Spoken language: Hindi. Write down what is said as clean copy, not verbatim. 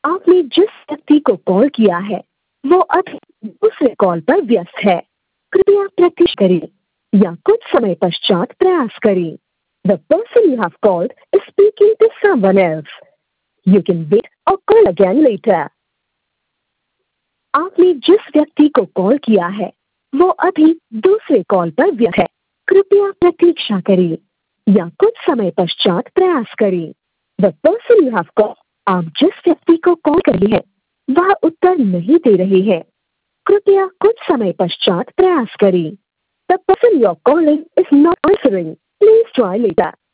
आपने जिस व्यक्ति को कॉल किया है वो अभी दूसरे कॉल पर व्यस्त है। कृपया प्रतीक्षा करें या कुछ समय पश्चात प्रयास करें। The person you have called is speaking to someone else. You can wait और कॉल अगेन लेटर। आपने जिस व्यक्ति को कॉल किया है वो अभी दूसरे कॉल पर व्यस्त है। कृपया प्रतीक्षा करें या कुछ समय पश्चात प्रयास करें। The person you have call, आप जिस व्यक्ति को कॉल कर रहे हैं वह उत्तर नहीं दे रहे हैं। कृपया कुछ समय पश्चात प्रयास करें। The person you are calling is not answering. Please try letter.